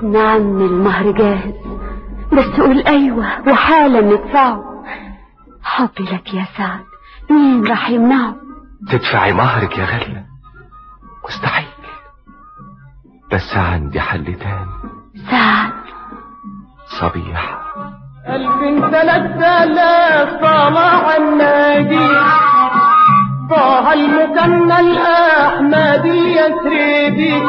نعم المهر جاهز، بس قول ايوه وحالا ندفعه. حبي لك يا سعد مين راح يمنعه؟ تدفعي مهرك يا غلة مستحيل، بس عندي حل تاني. سعد صبيحة 3000 طلع النادي، طه المكنى الأحمدي يسريدي.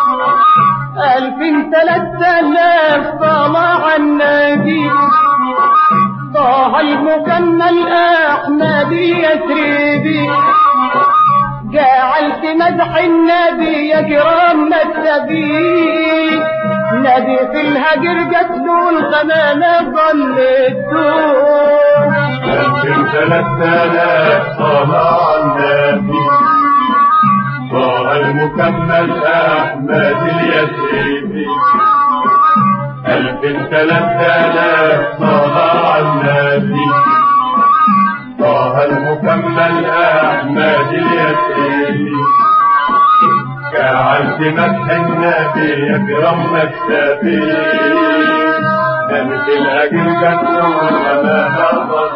3000 طلع النادي، طه المكنى الأحمدي يسريدي. جعلت مدح النبي يجرم السبيل، نبي في الهجر قتلوا الغمامة ظلتوا. 3000 طلع النبي، طه المكنى الأحمدي اليسريبي. 3000 طلع النبي، طه المكمل الأحمدي اليسري. جعلت مدح النبي يكرم السبيل، نبي الأجل كالنور وما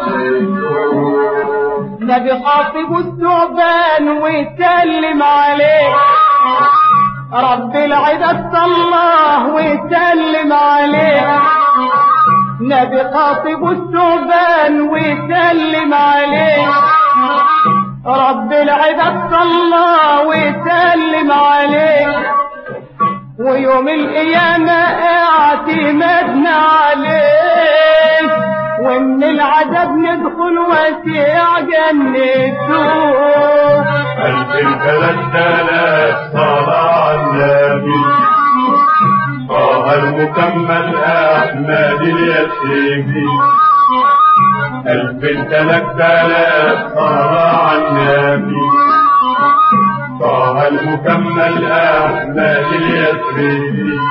ظلتوا. نبي خاطب الثعبان ويسلم عليه، رب العباد الله ويسلم عليه. نبي خاطب الثعبان ويسلم عليه، رب العباد الله ويسلم عليه. ويوم القيامة اعتمدنا عليه، ومن العذاب ندخل واسع جنته. 3000 طلع النبي، طه المكمل أحمدي اليسري. 3000 طلع النبي، طه المكمل أحمدي اليسري.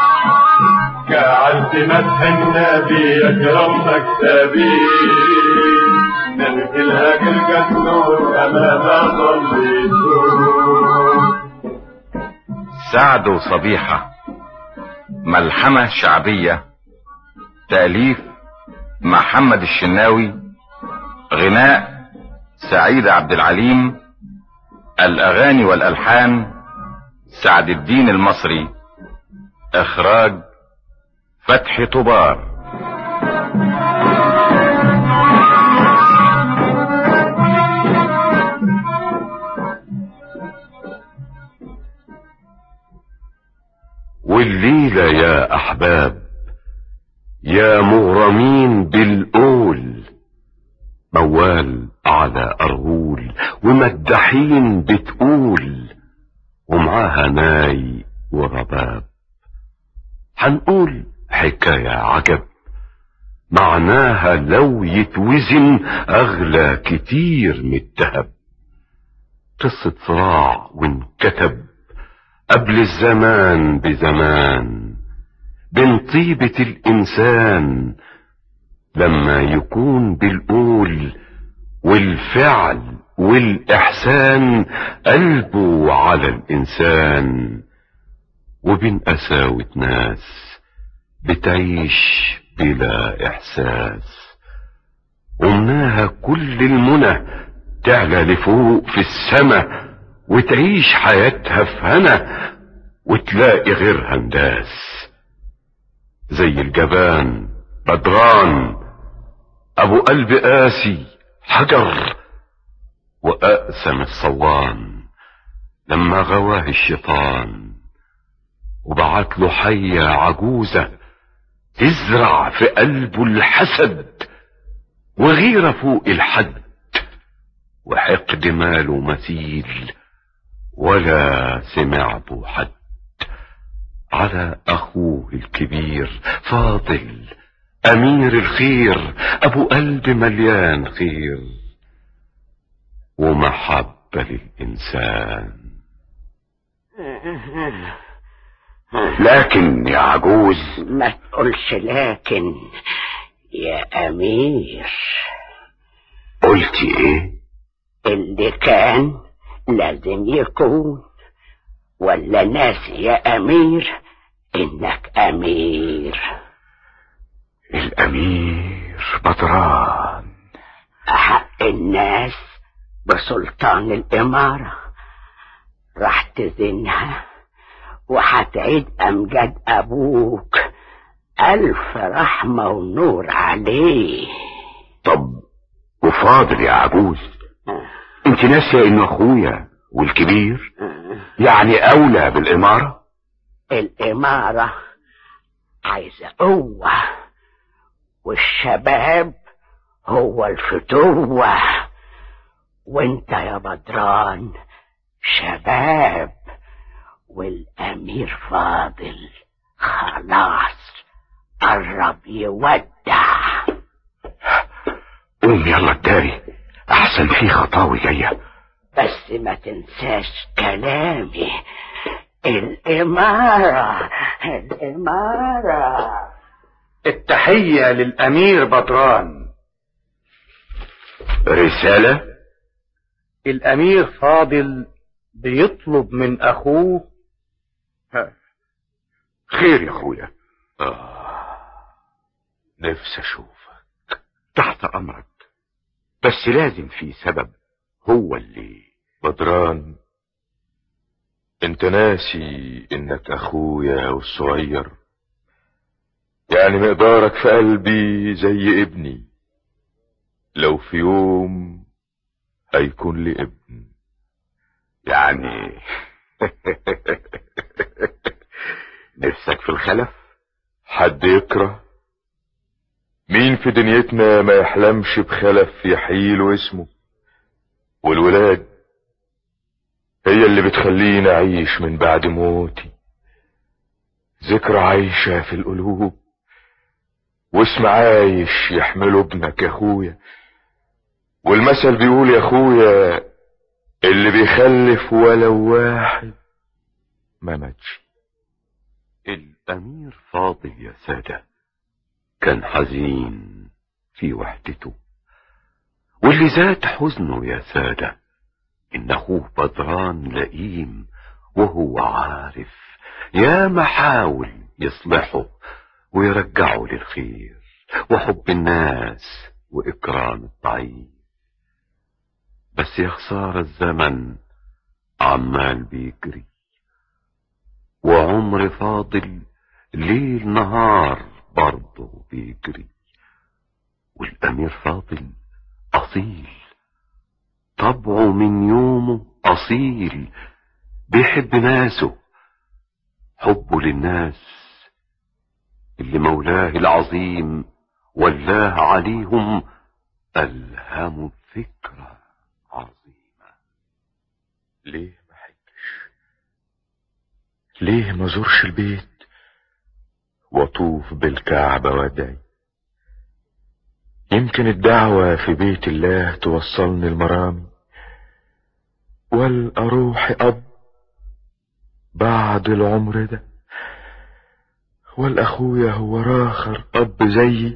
جعلت مدح النبي يكرم مكتبي، نبي الهجر كالنور أمام ظلته. سعد وصبيحة ملحمة شعبية، تأليف محمد الشناوي، غناء سعيد عبد العليم، الأغاني والألحان سعد الدين المصري، إخراج فتحي طبار. والليلة يا أحباب يا مغرمين بالقول، موال على أرغول ومدحين بتقول، ومعاها ناي ورباب. هنقول حكاية عجب معناها لو يتوزن أغلى كتير من الذهب. قصة صراع وانكتب قبل الزمان بزمان بين طيبة الإنسان لما يكون بالقول والفعل والإحسان قلبه على الإنسان، وبين قساوة ناس بتعيش بلا إحساس. ومناها كل المنى تعلى لفوق في السما وتعيش حياتها في هنا وتلاقي غيرها نداس. زي الجبان بدران ابو قلب قاسي حجر، واقسم الصوان لما غواه الشيطان وبعت له حية عجوزة تزرع في قلبه الحسد وغيرة فوق الحد، وحقد ماله مثيل ولا سمع به حد على اخوه الكبير فاضل امير الخير ابو قلب مليان خير ومحبة للانسان. لكن يا عجوز ما تقولش لكن يا امير. قلتي ايه؟ اللي كان لازم يكون، ولا ناس يا امير انك الأمير؟ الأمير بدران أحق الناس بسلطان الإمارة، راح تزنها وهتعيد أمجاد أبوك، ألف رحمة ونور عليه. طب وفاضل يا عجوز، انت ناسية انه اخويا والكبير يعني اولى بالامارة؟ الإمارة عايزة قوة، والشباب هو الفتوة، وانت يا بدران شباب، والأمير فاضل خلاص قرب يودع. قوم يلا الداري، احسن في خطاوي جاية. بس ما تنساش كلامي، الإمارة الإمارة. التحية للأمير بدران. رسالة؟ الأمير فاضل بيطلب من أخوه. خير يا أخويا. نفسي أشوفك. تحت أمرك، بس لازم في سبب هو اللي. بدران، انت ناسي انك اخويا والصغير، يعني مقدارك في قلبي زي ابني، لو في يوم هيكون لي ابن يعني. نفسك في الخلف؟ حد يكره؟ مين في دنيتنا ما يحلمش بخلف يحيله اسمه؟ والولاد هي اللي بتخليني اعيش من بعد موتي، ذكرى عايشة في القلوب، واسم عايش يحمله ابنك يا اخويا. والمثل بيقول يا اخويا، اللي بيخلف ولو واحد ما ماتش. الأمير فاضل يا سادة كان حزين في وحدته، واللي زاد حزنه يا سادة إن أخوه بدران لئيم، وهو عارف يا محاول يصلحه ويرجعه للخير وحب الناس وإكرام الضعيف. بس يا خسارة الزمن عمال بيجري، وعمر فاضل ليل نهار برضه بيجري. والأمير فاضل أصيل، طبعه من يومه أصيل، بيحب ناسه، حبه للناس اللي مولاه العظيم ولاه عليهم ألهموا فكرة عظيمة. ليه ما حجش؟ ليه ما زورش البيت واطوف بالكعبة وادعي؟ يمكن الدعوة في بيت الله توصلني المرامي، والأروح أب بعد العمر ده، والأخويا هو راخر أب زيي.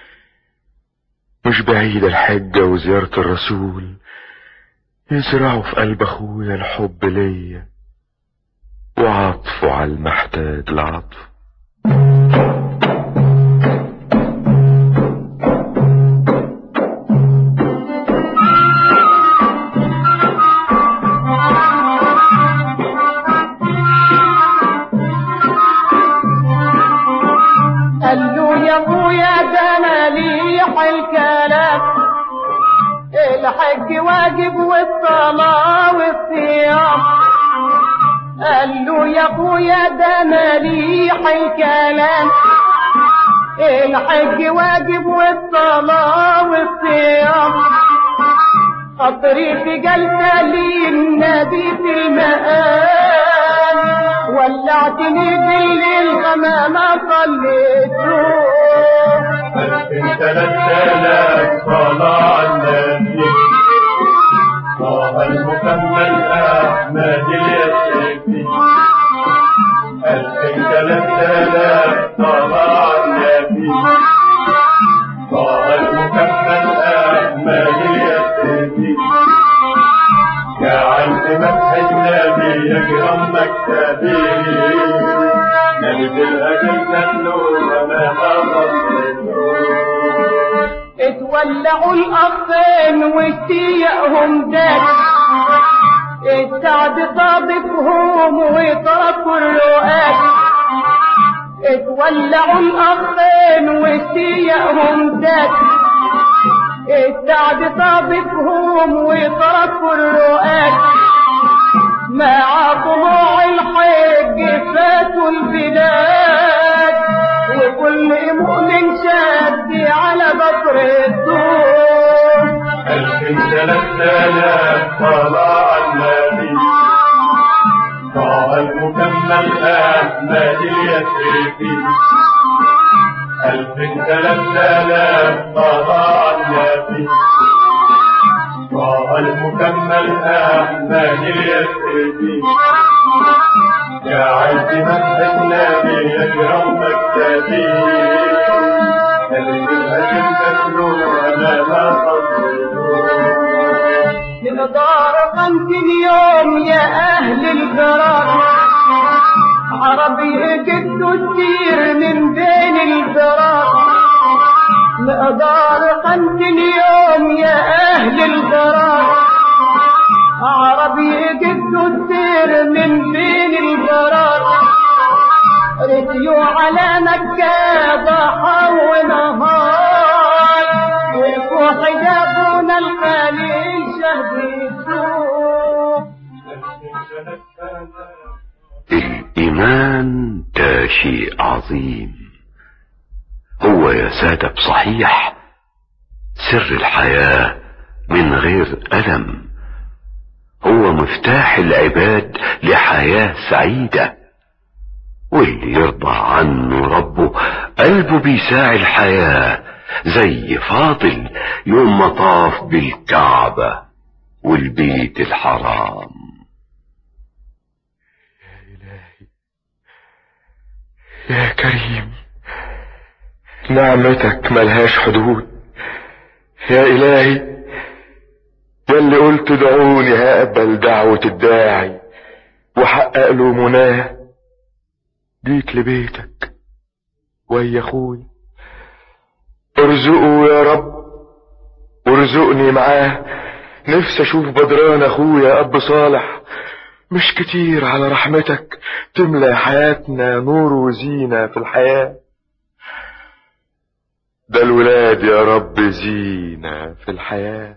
مش بعيد الحجة وزيارة الرسول يزرعوا في قلب أخويا الحب ليا وعطفه على المحتاج لعطف. قال له يا ابويا ده مليح الكلام، الحج واجب والصلاة والصيام. قال له يا ابويا ده مليح الكلام، الحج واجب والصلاة والصيام. خطري في جلسة للنبي في المقام، ولعتني بالليل غمامة صليته. 3000 صلاة على النبي، طه المكمل أحمد اليسري. 3000 صلاة على النبي، طه المكمل أحمد اليسري. جعلت مدح النبي يكرم مكتبي، نبي اتولعوا الأخين واشتياقهم داك، السعد صادقهم وتركوا الرؤاك. اتولعوا الأخين واشتياقهم داك، السعد صادقهم وتركوا الرؤاك. مع طلوع الحج فاتوا البلاد، وكل مؤمن شاد على بطر الدور. 3000 طلع النبي، طه المكمل أحمد اليسري. 3000 طلع النبي، طه المكمل أحمد اليسري. يا عز مدح النبي يكرم مكتبي، الهجم تتلو أنا ما قصدوا. مقدار 50 يوم يا أهل القرار، عربي جدوا كتير من بين القرار. مقدار 50 يوم يا أهل القرار، عربي جدوا كتير من بين القرار. رسيوا على مكة ضحى ونهار، وفوق حجابنا الخليل شهد السوق. الإيمان ده شيء عظيم، هو يا سادة بصحيح سر الحياة من غير ألم، هو مفتاح العباد لحياة سعيدة. واللي يرضى عنه ربه قلبه بيساعي الحياة، زي فاضل يوم ما طاف بالكعبة والبيت الحرام. يا إلهي يا كريم، نعمتك ملهاش حدود. يا إلهي ياللي قلت دعوني هقبل دعوة الداعي وحقق له مناه. جيت لبيتك ويا اخوي، ارزقه يا رب وارزقني معاه. نفسي اشوف بدران اخويا اب صالح، مش كتير على رحمتك تملى حياتنا نور وزينة في الحياة. ده الولاد يا رب زينة في الحياة.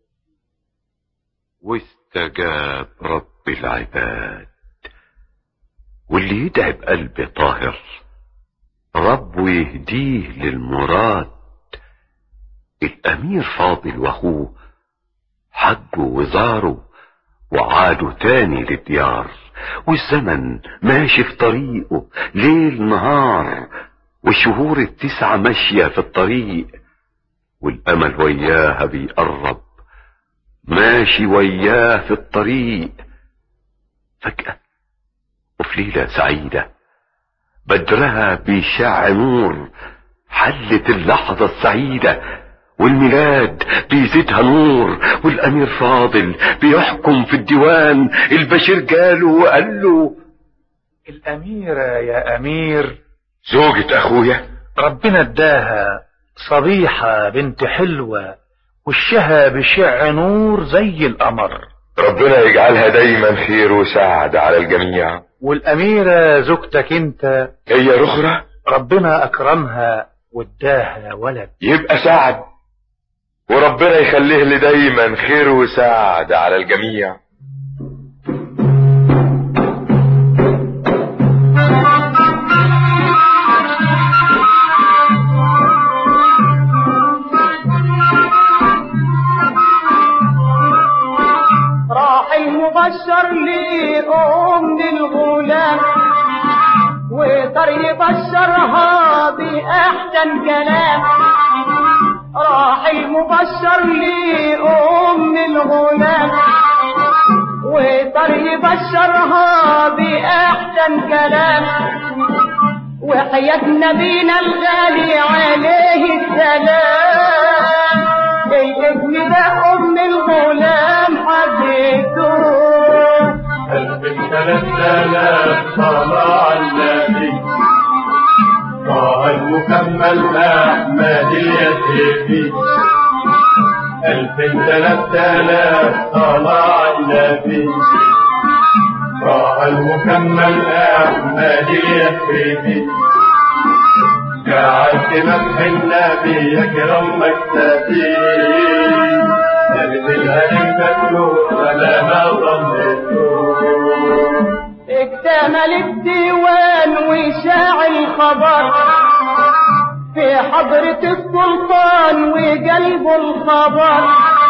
واستجاب رب العباد، واللي يدعي بقلب طاهر ربه يهديه للمراد. الأمير فاضل وأخوه حجوا وزاروا وعادوا تاني للديار، والزمن ماشي في طريقه ليل نهار، والشهور ال9 ماشية في الطريق، والأمل وياها بيقرب ماشي وياه في الطريق. فجأة وفي ليلة سعيدة بدرها بيشع نور، حلت اللحظة السعيدة والميلاد بيزيدها نور، والأمير فاضل بيحكم في الديوان. البشير جاله وقال له: الأميرة يا أمير زوجة أخويا ربنا اداها صبيحة بنت حلوة، وشها بشع نور زي القمر. ربنا يجعلها دايما خير وسعادة على الجميع. والأميرة زوجتك انت هي رخرة ربنا أكرمها واداها ولد، يبقى سعد، وربنا يخليه لي دايما خير وسعادة على الجميع. راح المبشر لأم الغلام، وقدر يبشرها بأحسن كلام. راح المبشر لأم الغلام، وقدر يبشرها بأحسن كلام. وحياة نبينا الغالي عليه السلام، الاسم ده أم الغلام حديثه. 3000 طلع النبي، المكمل أحمد اليسري 3000 طلع النبي طه المكمل أحمد اليسري جعلت مدح النبي يكرم مكتبي نبذ الهدم تتلو ولا ما ظلته اكتمل الديوان وشاع الخبر في حضرة السلطان وقلب الخبر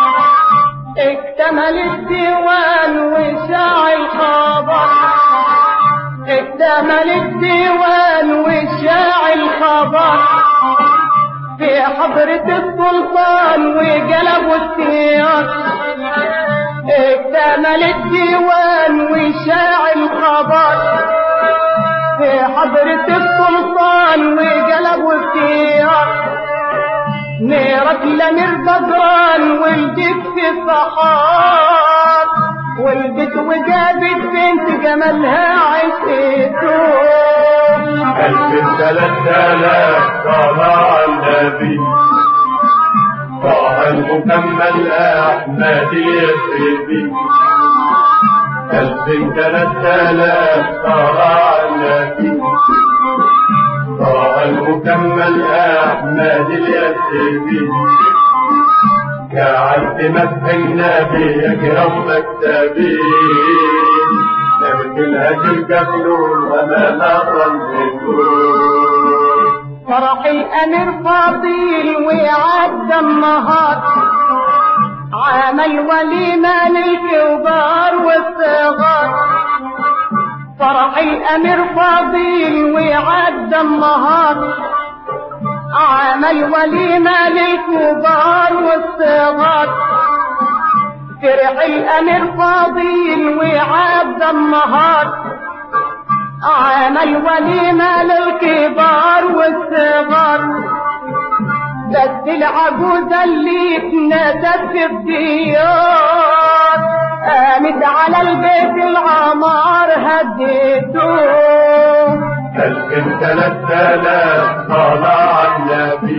اكتمل الديوان وشاع الخبر اكتمل الديوان وشاع الخبر في حضرة السلطان وقلب السياق اكتمل الديوان وشاع الخبر في حضرة السلطان وقلب السياق نيرك لمير بدران ولدت في الصحار ولدت وجابت بنت جمالها عشقته 3000 طلع النبي طه المكمل أحمد اليسري 3000 طلع النبي طه المكمل أحمد اليسري جعلت مدح النبي يكرم مكتبي نبت الهجر كفلون وما لا فرح الأمير فاضل وعدى النهار عمل وليمة للكبار والصغار فرح الأمير فاضل وعدى النهار عمل وليمة للكبار والصغار فرح الأمير فاضل وعدى النهار عمل وليمة للكبار والصغار بس العجوزة اللي اتنادت في الديار قامت على البيت العمار هديته 3000 طلع النبي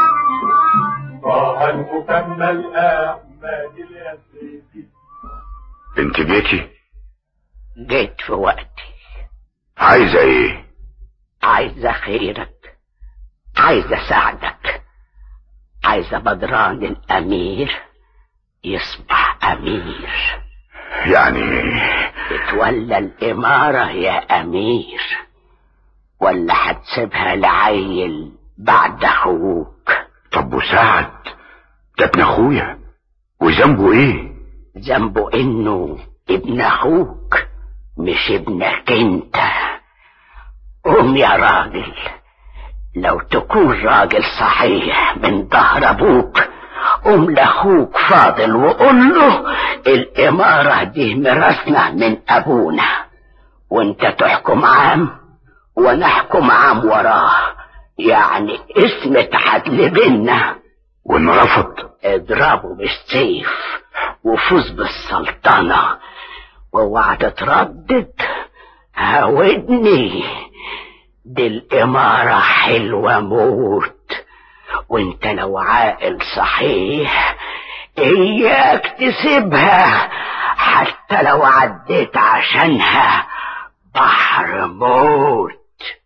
طه المكمل أحمد اليسري انت جيتي؟ جيت في وقتي. عايزة ايه؟ عايزة خيرك، عايزة ساعدك، عايزة بدران الأمير يصبح أمير، يعني تتولى الإمارة يا أمير ولا هتسيبها لعيل بعد أخوك؟ طب وسعد ده ابن أخويا وذنبه ايه؟ ذنبه إنه ابن أخوك مش ابنك انت. قوم يا راجل، لو تكون راجل صحيح من ظهر ابوك قوم لاخوك فاضل وقول له الامارة دي ميراثنا من ابونا وانت تحكم عام وانا احكم عام وراه، يعني اسم عدل بينا. وان رفض اضربه بالسيف وفوز بالسلطنة واوعى تتردد. هاودني، دي الامارة حلوة موت، وانت لو عاقل صحيح اياك تسيبها حتى لو عديت عشانها بحر موت.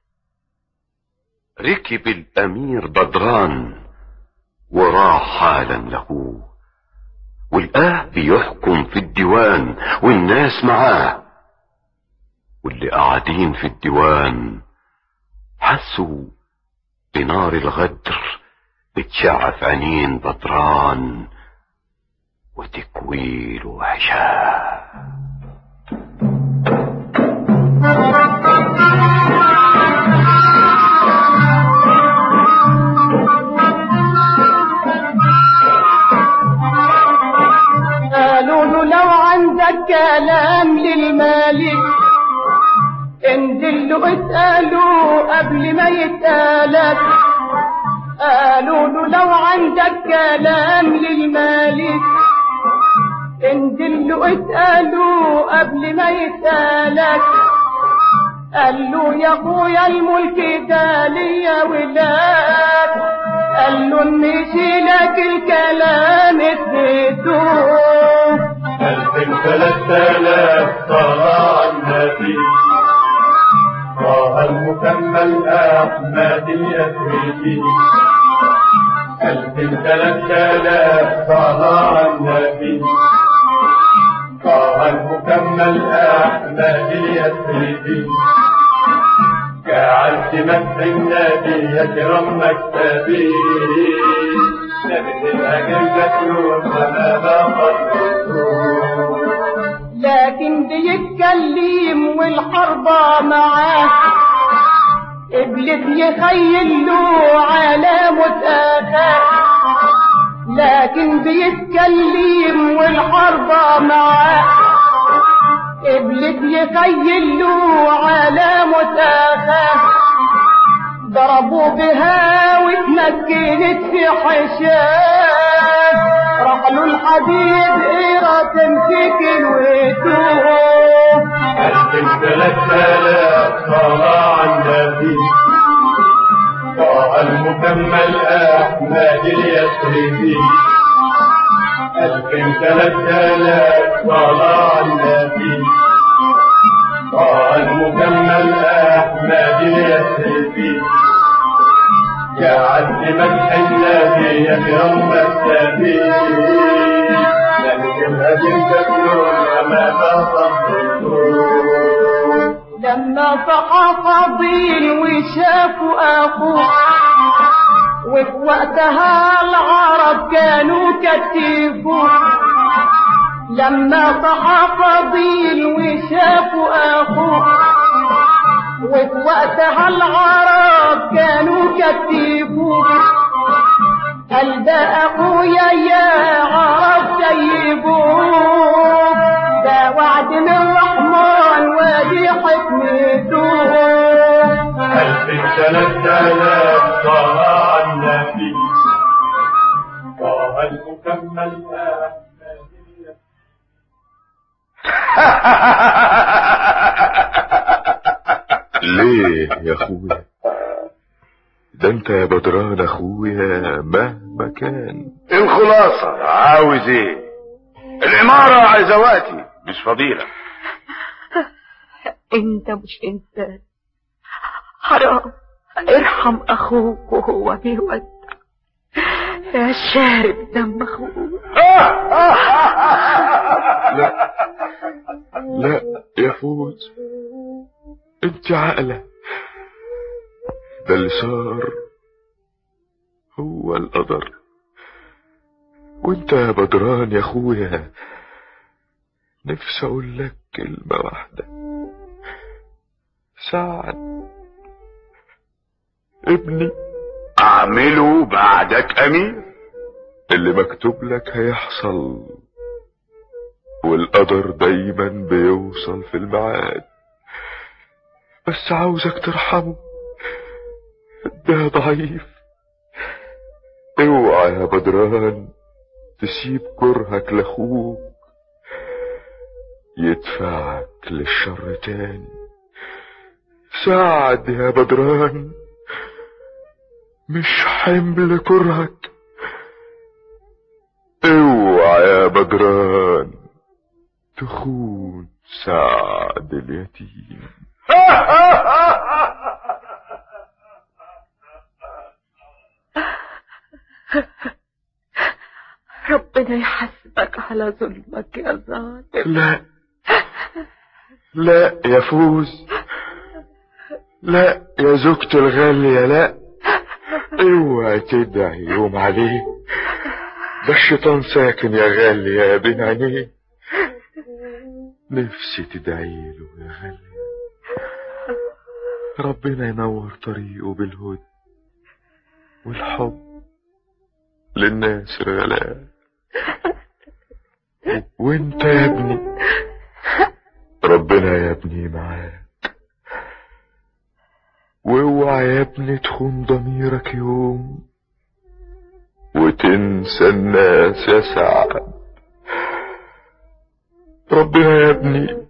ركب الامير بدران وراح حالا له، والآه بيحكم في الديوان والناس معاه، واللي قاعدين في الديوان حسوا بنار الغدر بتشع في عينين بدران وتكويل وحشاه. قالوا له لو عندك كلام للمالك انزل له اسأله قبل ما يسألك. قالوا له لو عندك كلام للمالك انزل له اسأله قبل ما يسألك. قال له يا اخويا الملك ده ليا ولا قال له نمشي لك الكلام اديته 3000 صلاة على النبي طه المكمل أحمد اليسري 3000 صلاة على النبي طه المكمل أحمد اليسري جعلت مدح النبي يكرم مكتبي نبي الأجلة وما بقدرته لكن بيتكلم والحربة معاه إبليس يخيل له علامة آخر لكن بيتكلم والحربة معاه إبليس يخيل له علامة آخر ضربوا بها واتمكنت في حشاه راح له الحديد إيرة تمسك الويتوه 3000 صلاة على النبي طه المكمل أحمد اليسري 3000 صلاة على النبي طه المكمل أحمد اليسري جعلت مدح النبي يكرم مكتبي لكن أجل تكلون ما تصدقون لما صحى فضيل وشافوا أخوه وفي وقتها العرب كانوا كتفوه لما صحى فضيل وشافوا أخوه وفي وقتها العرب كانوا كتفوه قال ده أخويا يا عرب سيبوه ده وعد من الرحمن ودي حكمته 3000 صلاة على النبي طه المكمل ليه يا اخويا؟ ده انت يا بدران اخويا مهما كان. الخلاصة عاوز ايه؟ العمارة عايزة وقتي مش فضيلة. انت مش انسان، حرام ارحم اخوك وهو بيودع يا شارب دم اخوك. لا يا فوز، انت عاقلة، ده اللي صار هو القدر. وانت يا بدران يا اخويا نفسي اقول لك كلمة واحدة، سعد ابني اعمله بعدك امير. اللي مكتوب لك هيحصل، والقدر دايما بيوصل في الميعاد، بس عاوزك ترحمه، ده ضعيف. اوعى يا بدران تسيب كرهك لاخوك يدفعك للشر تاني. ساعد يا بدران، مش حمل كرهك. اوعى يا بدران تخون سعد اليتيم. ربنا يحاسبك على ظلمك يا ظالم. لا لا يا فوز، لا يا زوجتي الغالية، لا اوعى تدعي يوم عليه، ده الشيطان ساكن يا غالية يا بين عينيه. نفسي تدعي له يا غالية، ربنا ينور طريقه بالهدى والحب للناس الغلاء. وانت يا ابني ربنا يا ابني معاك، واوعى يا ابني تخون ضميرك يوم وتنسى الناس يا سعد. ربنا يا ابني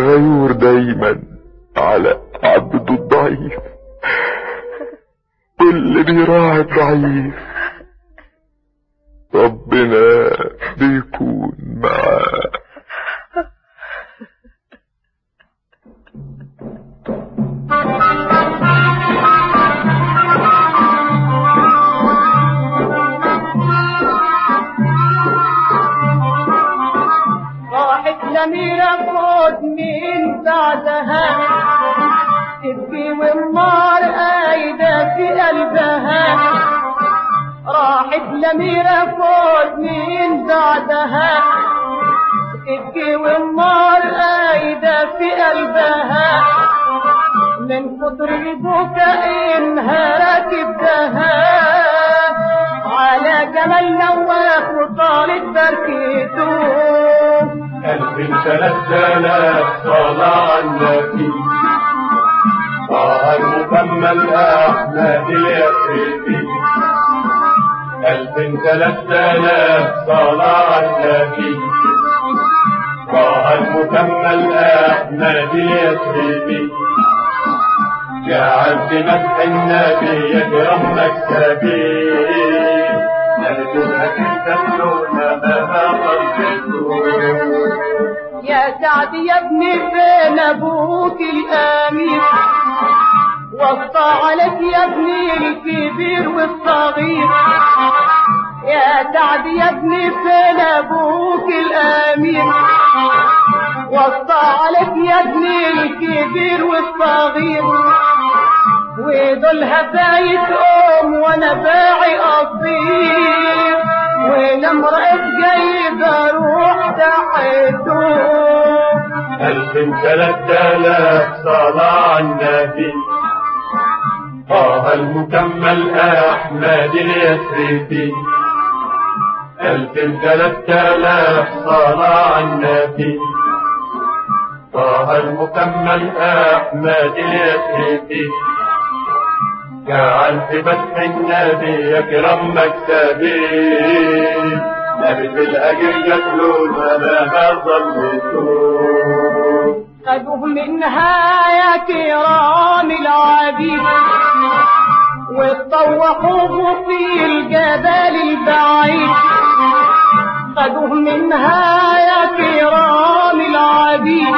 غيور دايما على عبده الضعيف، اللي بيراعي الضعيف ربنا بيكون معاه. راحت لميرة فوت من بعدها تبكي والنار قايدة في قلبها. راحت لميرة فوت من بعدها تبكي والنار قايدة في قلبها. من كتر البكاء انهارت الدها على جمال نواف وطالت بركته. 3000 صلاة على النبي طه المكمل أحمد اليسري. 3000 صلاة على النبي طه المكمل أحمد اليسري. جعل في مدح النبي يكرم مكتبي نرجوك تبلون ما قلبته. يا سعد يا ابني فين ابوك الامين وصى عليك يا ابني الكبير والصغير. يا سعد يا ابني فين ابوك الامين وصى عليك يا ابني الكبير والصغير. ودول هباية وانا باعي قصير ولما رأيت جايب اروح تحته. 3000 صلاة على النبي طه المكمل أحمد اليسري. 3000 صلاة على النبي طه المكمل أحمد اليسري. جعل في مدح النبي يكرم مكتبي نبت الأجر يتلون ولا ظلمته. خذوه منها يا كرام العبيد وطوحوه في الجبل البعيد. خذوه منها يا كرام العبيد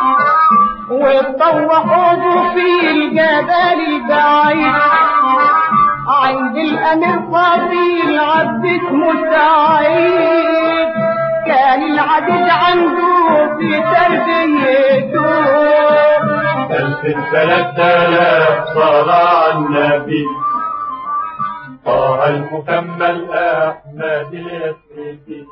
وطوحوه في الجبل البعيد. عند الأمير فاضل عبد اسمه سعيد كان العبد عنده في تربيته. 3000 صلاة على النبي طه المكمل أحمد اليسري.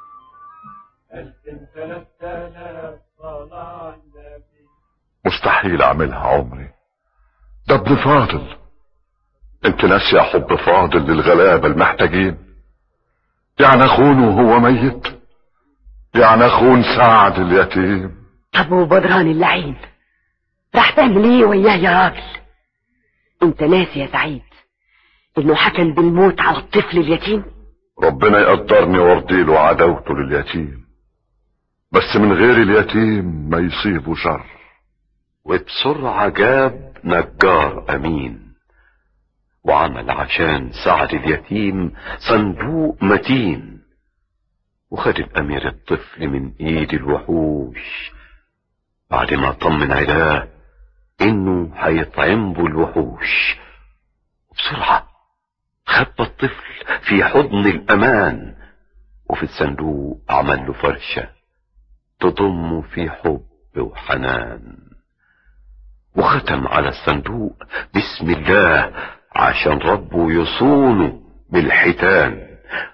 3000 صلاة على النبي. مستحيل اعملها عمري، ده ابن فاضل. انت ناسي حب فاضل للغلابة المحتاجين؟ يعني اخونه وهو ميت؟ يعني اخون سعد اليتيم؟ طب وبدران اللعين راح تعمل ايه وياه يا راجل؟ انت ناسي يا سعيد انه حكم بالموت على الطفل اليتيم؟ ربنا يقدرني وارضيله عداوته لليتيم، بس من غير اليتيم ما يصيبه شر. وبسرعة جاب نجار أمين وعمل عشان سعد اليتيم صندوق متين. وخد الأمير الطفل من ايد الوحوش بعد ما طمن عداه انه هيطعم به الوحوش. وبسرعة خبى الطفل في حضن الأمان وفي الصندوق عمل له فرشة تضمه في حب وحنان. وختم على الصندوق بسم الله عشان ربه يصونه بالحيتان.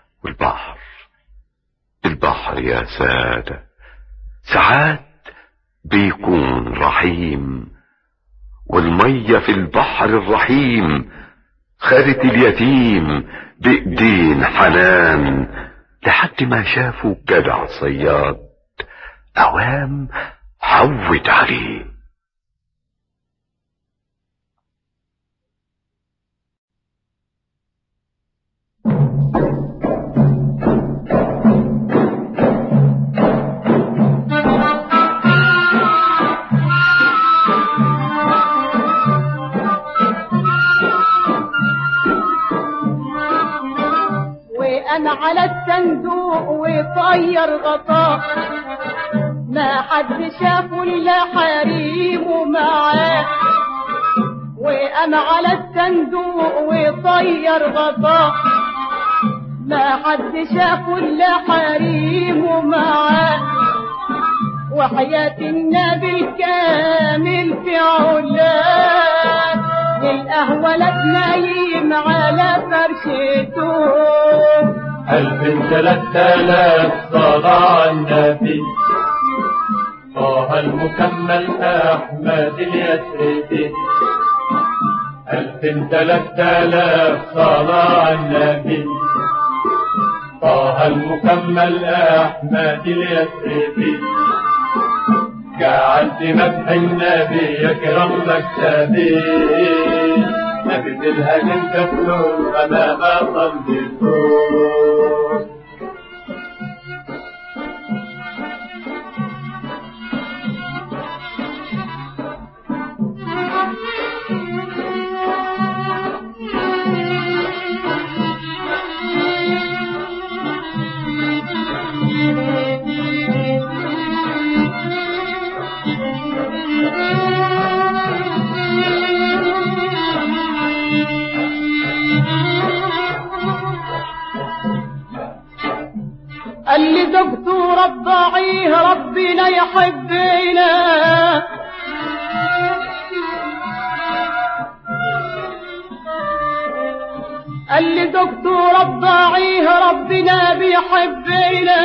والبحر يا سادة ساعات بيكون رحيم، والمية في البحر الرحيم خدت اليتيم بإيدين حنان لحد ما شافوا جدع صياد قوام حود عليه. وقام على الصندوق وطير غطاه، ما حد شافه الا حريمه معاه. وقام على الصندوق وطير غطاه، ما حد شافه الا حريمه معاه. وحياة النبي الكامل في علاه، للقهوة لا نايم على فرشته. 1000 3000 صلاة على النبي، طه المكمل أحمد اليسري. 1000 3000 صلاة على النبي، طه المكمل أحمد اليسري. جعلت مدح النبي يكرم مكتبي، نبت الهجن كفلون أمام صندوق. قال لي زوجته رضعيه ربنا يحبنا، قال لي زوجته رضعيه ربنا بيحبنا.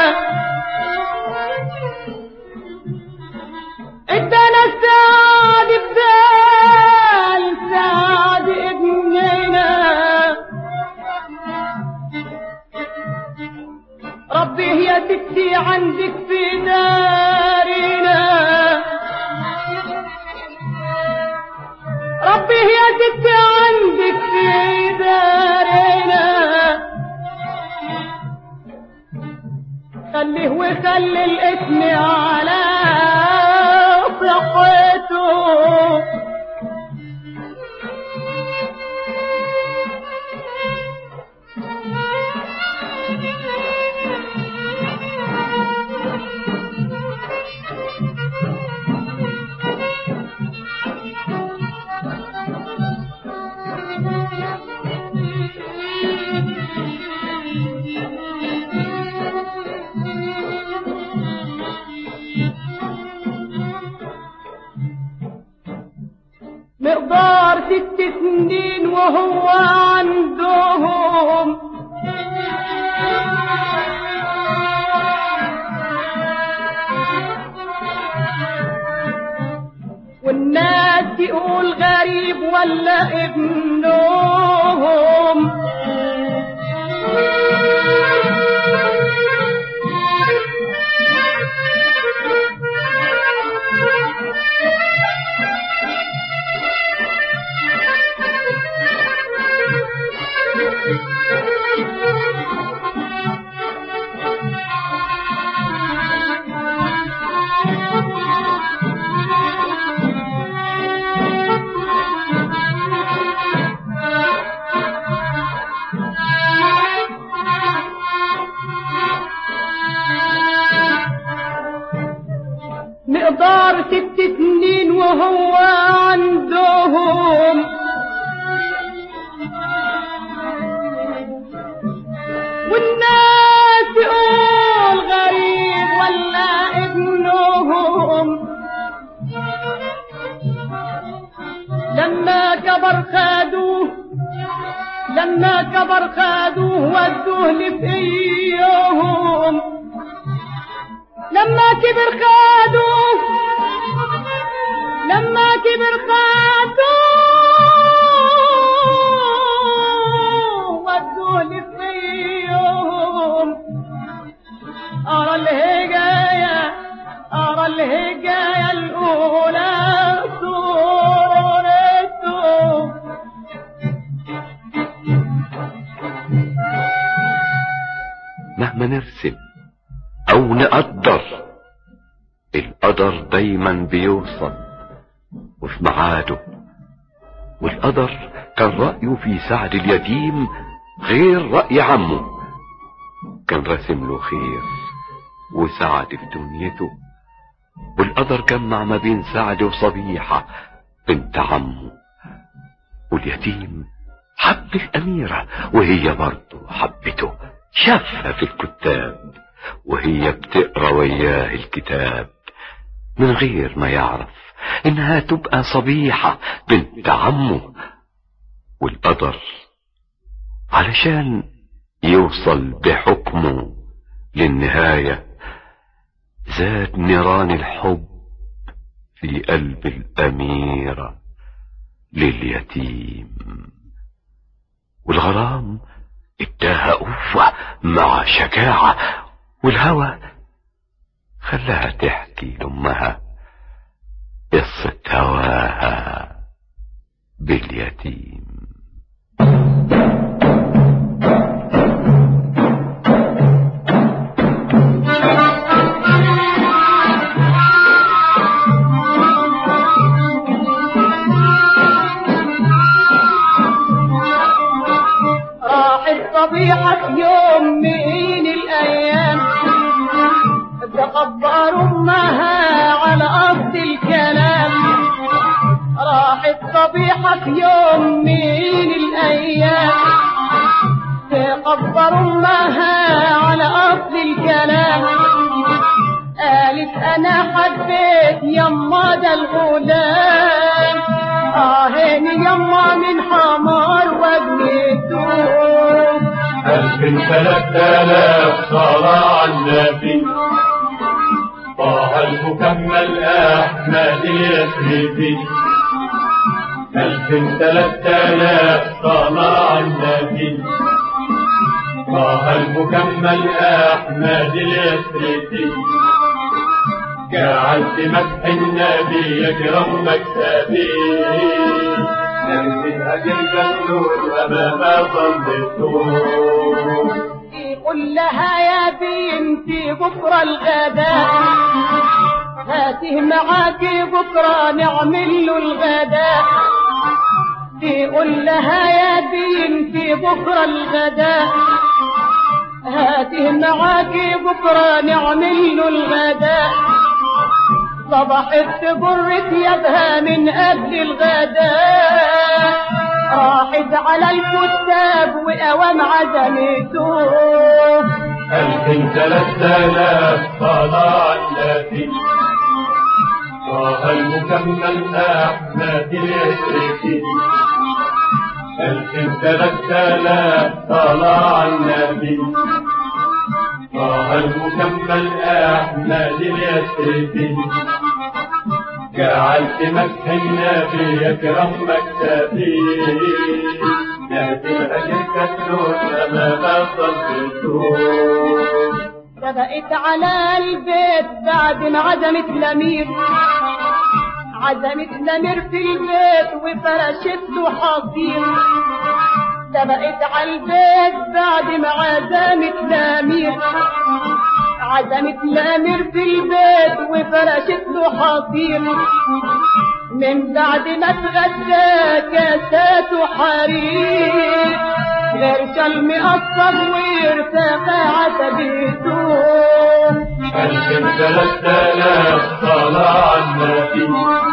ادانا السعد بدال سعد ابننا، ربي يا ستي عندك في دارنا، ربي يا ستي عندك في دارنا. خليه وخلي الاسم على صحته، مقدار 6 سنين وهو عندهم، والناس تقول غريب ولا ابنهم. مقدار 6 سنين وهو عندهم، والناس تقول غريب ولا ابنهم. لما كبر خدوه، لما كبر خدوه ودوه لفقيهم. لما كبر خدوه، لما كبر خدوه ودوه لفقيهم. أرى الهجاية، أرى الهجاية الأولى صورته. مهما نرسم او نقدر، القدر دايما بيوصل وفي ميعاده. والقدر كان رأيه في سعد اليتيم غير رأي عمه، كان راسم له خير وسعد في دنيته، والقدر جمع ما بين سعد وصبيحة بنت عمه. واليتيم حب الأميرة وهي برضه حبته، شافها في الكتاب وهي بتقرا وياه الكتاب من غير ما يعرف انها تبقى صبيحة بنت عمه. والقدر علشان يوصل بحكمه للنهاية زاد نيران الحب في قلب الأميرة لليتيم، والغرام اداها قوة مع شجاعة، والهوى خلاها تحكي لأمها قصة هواها باليتيم. صبيحة يوم من الأيام تخبر أمها على أصل الكلام. راحت صبيحة يوم من الأيام تخبر أمها على أصل الكلام. قالت أنا حبيت يما ده الغلام، آهين يما من حمار وابنته. 3000 صلاة على النبي، طه المكمل أحمد اليسري. 3000 صلاة على النبي، طه المكمل أحمد اليسري. جعلت مدح النبي يكرم مكتبي، نرسل أجل جنود أمام صلته. يقول لها يا بنتي بكرة الغداء، هاته معاكي بكرة نعمل له الغداء. يقول لها يا بنتي بكرة الغداء، هاته معاكي بكرة نعمل له الغداء. صبحت برت يدها من قبل الغداء، راحت على الكتاب وقوام عزمته. 3000 صلاة على النبي، طه المكمل أحمد اليسري. 3000 صلاة على النبي، طه المكمل أحمد اليسري. جعلت مدح النبي يكرم مكتبي، نهدي الأجر كالنور أمام صلته. سبقت على البيت بعد ما عزمت الأمير، عزمت الأمير في البيت وفرشت له حصير. سبقت على البيت بعد ما عزمت الأمير، عزمت الأمير في البيت وفرشت له حصير. من بعد ما اتغدى كاسات حرير، غير شال مقصر وارتفع عتبته. 3000 صلاة على النبي،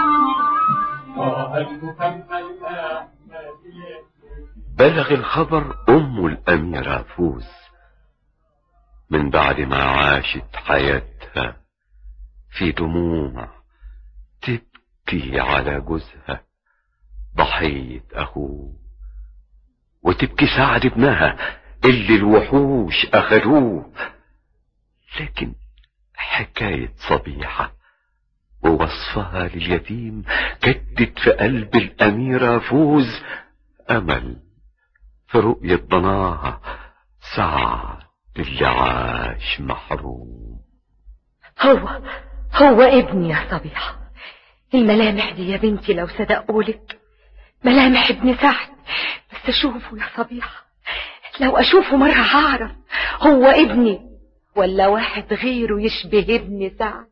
طه المكمل أحمد اليسري. بلغ الخبر أم الأميرة فوز من بعد ما عاشت حياتها في دموع تبكي على جوزها ضحية أخوه، وتبكي سعد ابنها اللي الوحوش أخذوه. لكن حكاية صبيحة ووصفها لليتيم جدت في قلب الأميرة فوز أمل في رؤية ضناها سعد اللي عاش محروم. هو ابني يا صبيحة. الملامح دي يا بنتي لو صدقولك ملامح ابن سعد، بس اشوفه يا صبيحة، لو اشوفه مرة هعرف هو ابني ولا واحد غيره يشبه ابن سعد.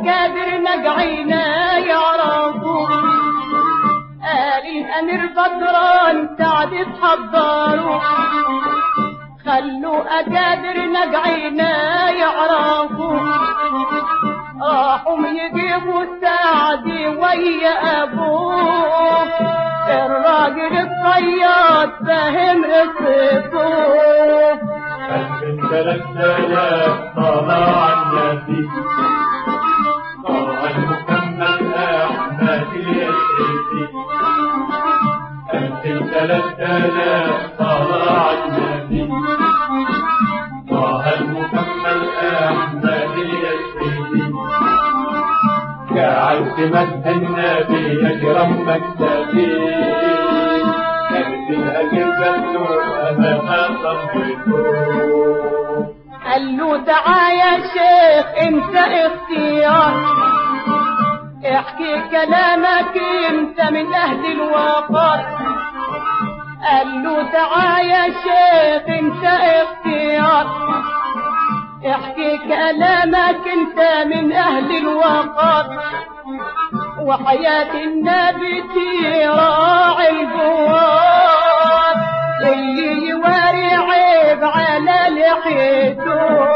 أكابر نجعينا يعرفوا قال الأمير بدران سعد تحضروا خلوا أكابر نجعينا يعرفوا راحوا يجيبوا سعد ويا أبوه الراجل الصياد فاهم قصته 3000 طلع النبي طه المكمل أحمد اليسري 3000 طلع النبي طه المكمل أحمد اليسري جعلت مدح النبي أكرم مكتبي كانت الأجر بسوء أمام صفته قال له تعال يا شيخ انت اختيار احكي كلامك انت من اهل الوقار قال له تعال يا شيخ انت اختيار احكي كلامك انت من اهل الوقار وحياة النبي تراعي الجوار اللي يواري عيب على لحيته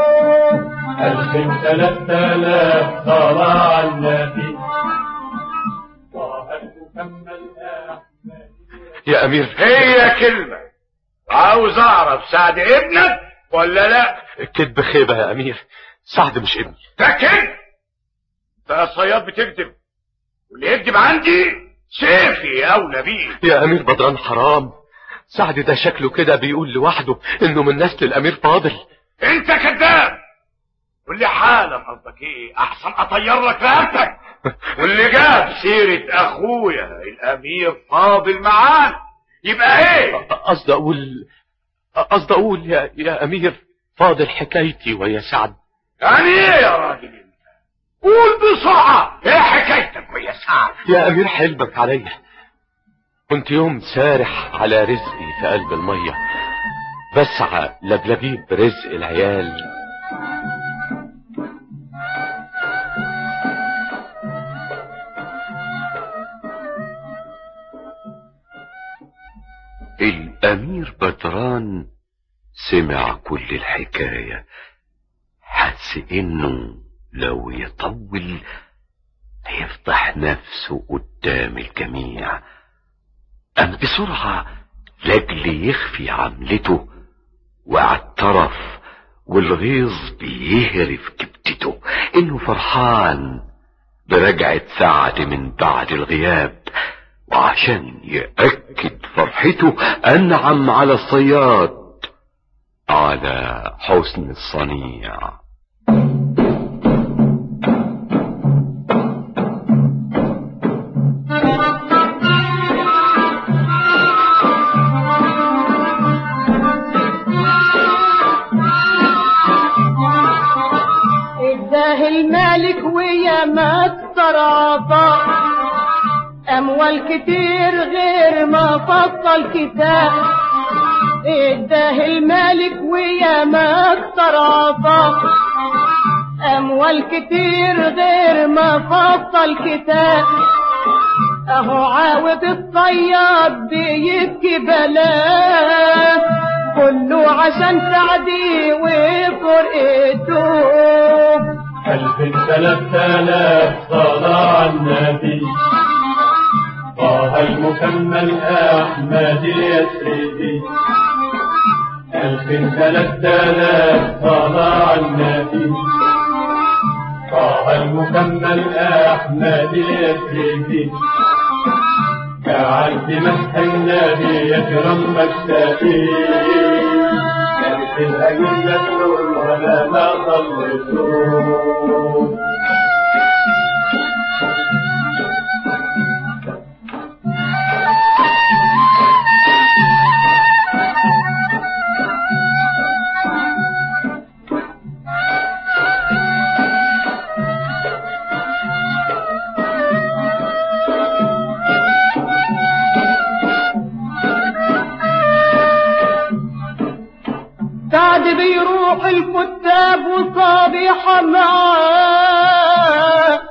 3000 طلع النبي طه المكمل أحمد. يا أمير هي كلمة عاوز اعرف سعد ابنك ولا لا؟ الكذب خيبة يا أمير، سعد مش ابني. ده كذب. انت يا صياد بتكذب، واللي يكذب عندي سيفي اولى بيه. يا أمير بدران حرام، سعد ده شكله كده بيقول لوحده إنه من نسل الأمير فاضل. انت كذاب. واللي حالا قصدك ايه؟ احسن اطير لك رقبتك. واللي جاب سيرة اخويا الامير فاضل معانا يبقى ايه؟ قصد اقول يا امير فاضل حكايتي ويا سعد. يعني ايه يا راجل انت؟ قول بسرعة ايه حكايتك ويا سعد؟ يا امير حلمك عليا، كنت يوم سارح على رزقي في قلب المية بسعى لبلبيب رزق العيال. الأمير بدران سمع كل الحكاية، حس إنه لو يطول هيفضح نفسه قدام الجميع. قام بسرعة لأجل يخفي عملته واعترف والغيظ بيهرف كبتته إنه فرحان برجعة سعد من بعد الغياب، وعشان يأكد فرحته أنعم على الصياد على حسن الصنيع. اداه المالك ويا مكسر عطاء اموال كتير غير ما فصل كتاب. اداه المالك ويا مكسر عطاء اموال كتير غير ما فصل كتاب. اهو عاود الصياد بيبكي بلاه كله عشان سعدي وفرقته. 3000 طلع النبي طه المكمل أحمد اليسري 3000 طلع النبي طه المكمل أحمد اليسري جعلت مسح النبي يكرم مكتبي كانت الأجلة ولا ما صليته. سعد بيروح الكتاب وصابيحة معاه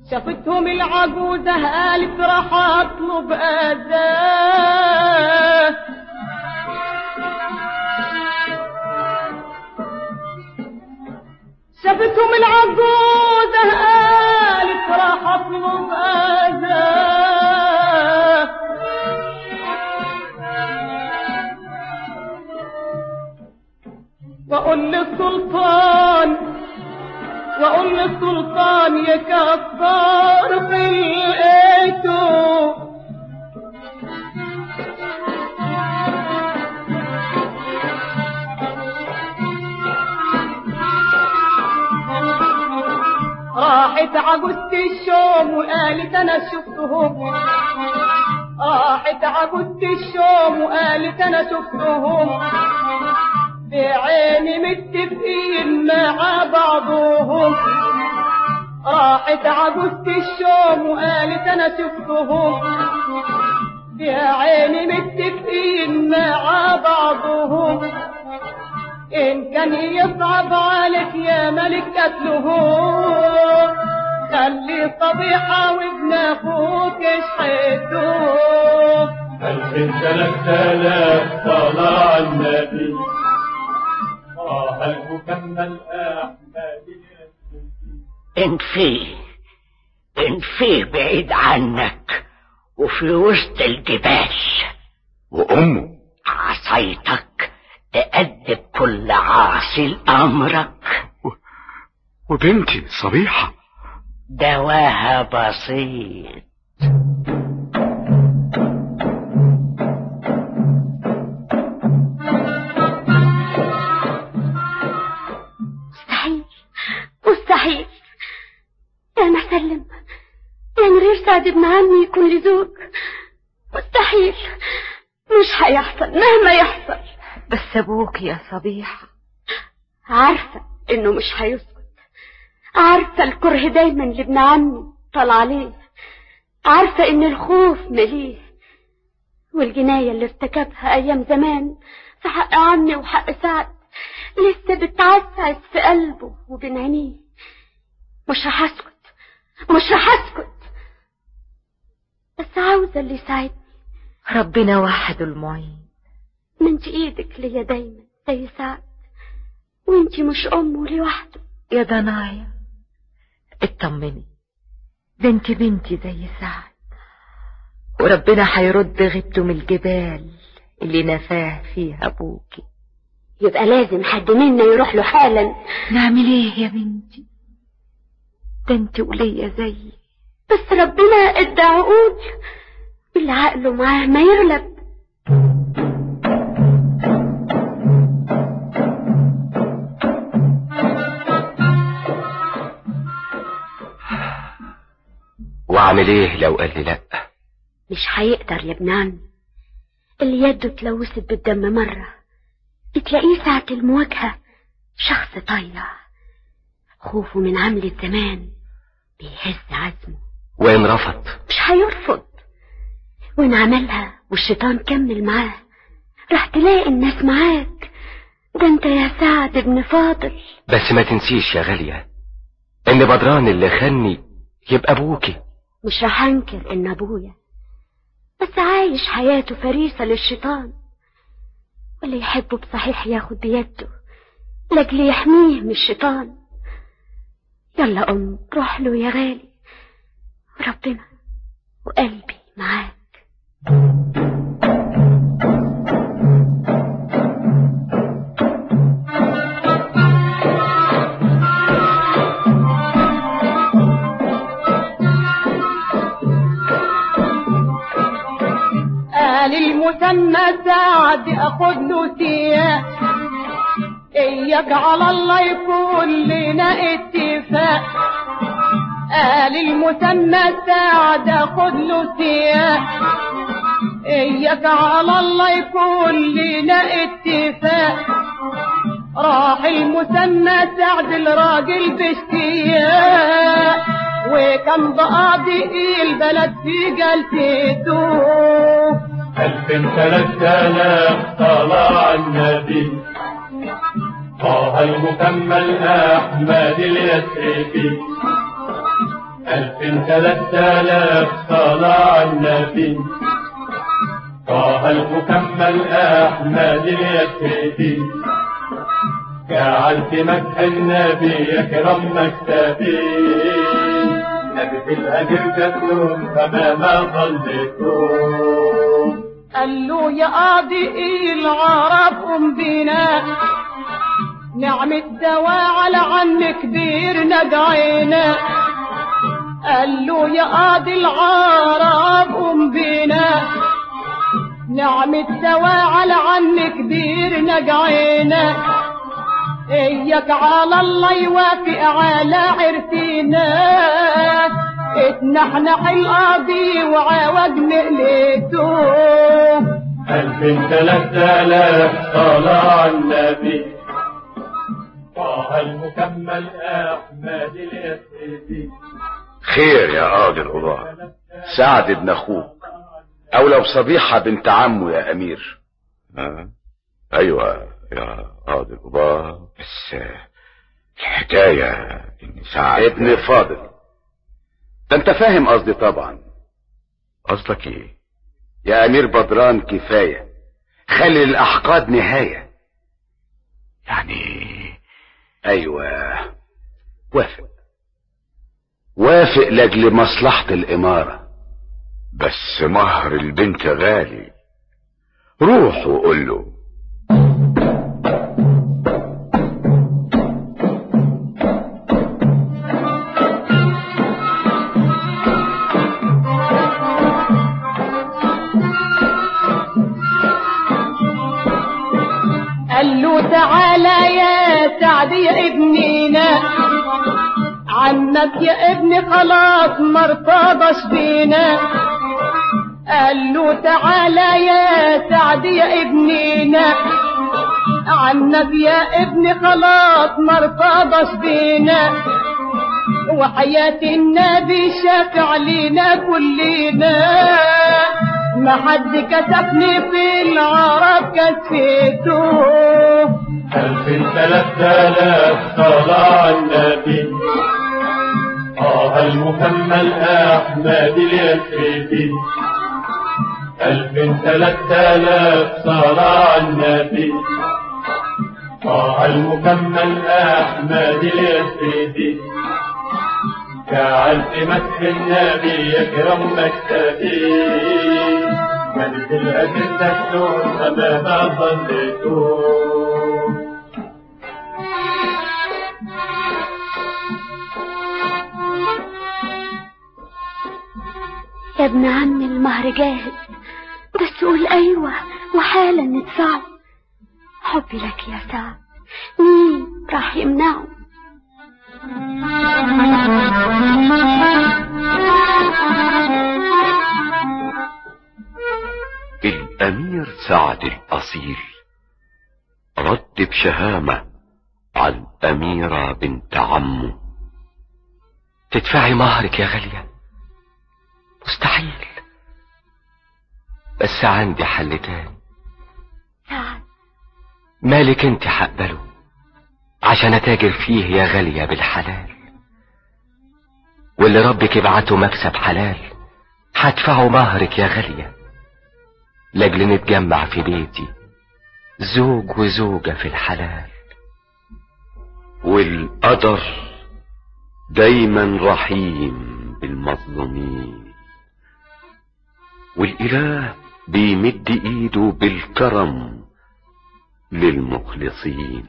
شافتهم العجوزة قالت راح اطلب اذاه. شافتهم العجوزة قالت راح اطلب اذاه. واقول للسلطان يكبر خلقته. راحت عجوزة الشوم وقالت انا شفتهم. راحت عجوزة الشوم وقالت انا شفتهم بعيني متفقين مع بعضهم. راحت عجوزة الشوم وقالت انا شفتهم بعيني متفقين مع بعضهم. ان كان يصعب عليك يا ملك قتلهم خلي صبيحة وابن اخوك اشحتهم. 3000 صلاة على النبي المكمل أحمد. انفيه بعيد عنك وفي وسط الجبال. وأمه عصايتك تأدب كل عاصي لأمرك. وبنتي صبيحة دواها بسيط. مستحيل يا مسلم، يعني غير سعد ابن عمي يكون لي زوج؟ مستحيل، مش هيحصل مهما يحصل. بس ابوك يا صبيحة عارفة انه مش هيسكت، عارفة الكره دايما لابن عمي طال عليه، عارفة ان الخوف مليه، والجناية اللي ارتكبها ايام زمان في حق عمي وحق سعد لسه بتعسعس في قلبه وبين عينيه. مش رح اسكت، بس عاوزة اللي يساعدني. ربنا وحده المعين. ما انت ايدك ليا دايما زي سعد، وانت مش امه لوحده. يا ضنايا اطمني، ده انت بنتي زي سعد، وربنا هيرد غيبته من الجبال اللي نفاه فيها ابوكي. يبقى لازم حد منا يروح له حالا. نعمل ايه يا بنتي؟ ده انت وليا زيي، بس ربنا ادى عقول اللي عقله معاه ما يغلب. واعمل ايه لو قال لي لا؟ مش هيقدر يا ابن عمي، اللي يده اتلوثت بالدم مرة بتلاقيه ساعة المواجهة شخص طيع، خوفه من عملة زمان بيهز عزمه. وإن رفض؟ مش هيرفض، وإن عملها والشيطان كمل معاه راح تلاقي الناس معاك. ده انت يا سعد ابن فاضل. بس ما تنسيش يا غالية ان بدران اللي خني يبقى ابوكي. مش راح انكر ان ابويا، بس عايش حياته فريسة للشيطان، واللي يحبه بصحيح ياخد بيده لاجل يحميه من الشيطان. يلا روح له يا غالي، وربنا وقلبي معاك. قال المسمى سعد اخد له سياق، اياك على الله يكون لنا اتفاق. قال المسمى سعد اخد له سياق، اياك على الله يكون لنا اتفاق. راح المسمى سعد الراجل باشتياق، وكان بقاضي البلد في جلسته. 3000 صلاة على النبي طه المكمل أحمد اليسري. ألف 3000 صلاة على النبي طه المكمل أحمد اليسري جعلت مدح النبي يكرم مكتبي نبي في الأجر جدهم فما ما ظلتم. قال له يا قاضي العرب قم بنا نعمة دواء على عن كبير نجعينا. قال له يا قاضي العرب قم بنا نعمة دواء على عن كبير نجعينا. اياك على الله يوافق على عرفينا اتنحنح القاضي وعاود مقلته. 1000 3000 صلاة على النبي طه المكمل أحمد اليسري. خير يا قاضي القضاة، سعد ابن اخوك او لو صبيحة بنت عمه يا امير. ايوه يا قاضي القضاة، بس الحكاية ان سعد ابن فاضل. ده انت فاهم قصدي طبعا. قصدك ايه يا امير بدران؟ كفاية، خلي الاحقاد نهاية. يعني ايوه وافق لاجل مصلحة الامارة، بس مهر البنت غالي. روح وقول له. قال له تعالى يا سعد يا ابنينا عنك يا ابني خلاص مرتضش بينا. قال له تعالى يا سعد يا ابنينا عنك يا ابني خلاص مرتضش بينا. وحياة النبي شافع لينا كلنا ما حد كسفني في العرب كسيته. 1000 3000 صلاة على النبي طه المكمل أحمد اليسري. 1000 3000 صلاة على النبي طه المكمل أحمد اليسري جعلت مدح النبي يكرم مكتبي ملك الأجر تكتب فما ظلتم. يا ابن عمي المهر جاهز، بس قول ايوه وحالا ندفعه. حبي لك يا سعد مين راح يمنعه؟ الامير سعد الاصيل رد بشهامة على الاميرة بنت عمه. تدفعي مهرك يا غالية؟ مستحيل، بس عندي حل تاني. سعد مالك انت هقبله عشان اتاجر فيه يا غالية بالحلال، واللي ربك يبعته مكسب حلال هدفعه مهرك يا غالية لاجل نتجمع في بيتي زوج وزوجة في الحلال. والقدر دايما رحيم بالمظلومين، والاله بيمد ايده بالكرم للمخلصين.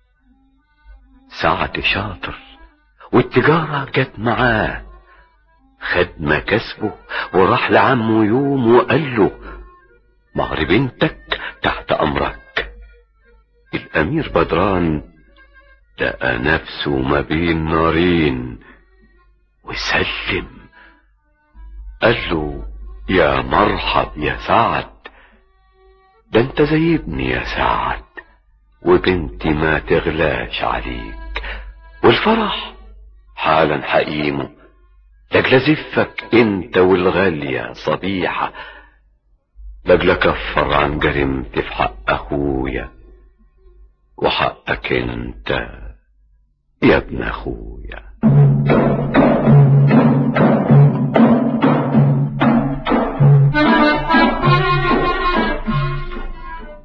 سعد شاطر والتجارة جت معاه، خد مكاسبه وراح لعمه يوم وقال له مهر بنتك تحت امرك. الامير بدران لقى نفسه ما بين نارين وسلم، قال له يا مرحب يا سعد، ده انت زي ابني يا سعد، وبنتي ما تغلاش عليك، والفرح حالا حقيمه لاجل زفك انت والغالية صبيحة، لاجل اكفر عن جريمتي في حق اخويا وحقك انت يا ابن اخويا.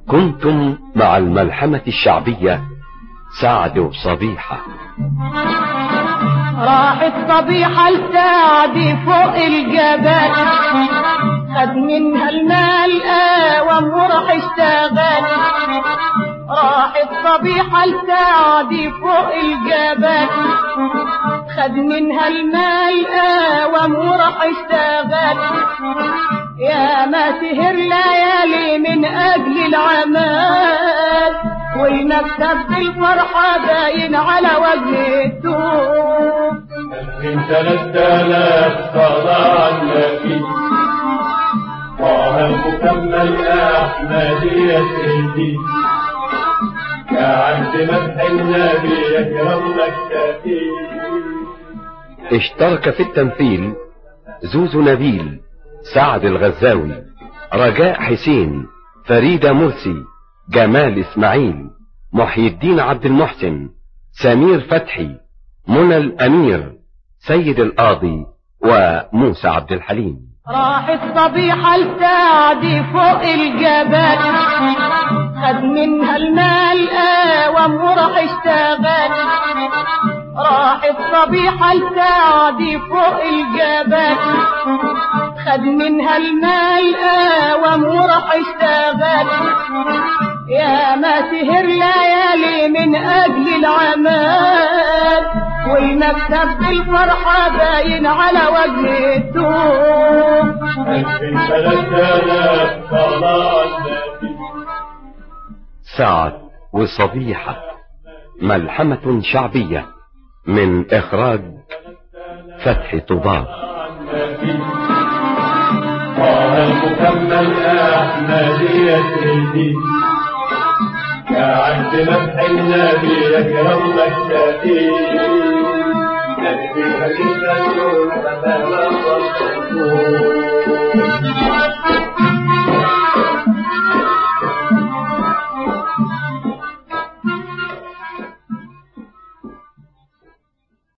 كنتم مع الملحمة الشعبية سعد وصبيحة. راحت صبيحة لسعد فوق الجبل، خد منها المال قوام وراح اشتغل. راحت صبيحة لسعد فوق الجبل، خد منها المال قوام وراح اشتغل. يا ما سهر ليالي من اجل العمال، والمكتب بالفرحة باين على وجه الدوب. من 3000 صلاة على النبي، طه المكمل أحمدية سيدي، يا عبد مدح النبي يكرم لك كثير. اشترك في التمثيل زوزو نبيل، سعد الغزاوي، رجاء حسين، فريدة مرسي، جمال اسماعيل، محي الدين عبد المحسن، سمير فتحي، منى الامير، سيد القاضي، وموسى عبد الحليم. راحت صبيحة لسعد فوق الجبل، خد منها المال قوام وراح اشتغل. راحت صبيحة لسعد فوق الجبل، خد منها المال قوام وراح اشتغل. يا ما سهر ليالي من اجل العمال، والمكتب بالفرحة باين على وجه الدوب. سعد وصبيحة، ملحمة شعبية من إخراج فتحي طوبار. طه المكمل أحمدية سيدي، يا عبد مدح النبي يكرم لك كثير. نبي حديث النور فما وصلت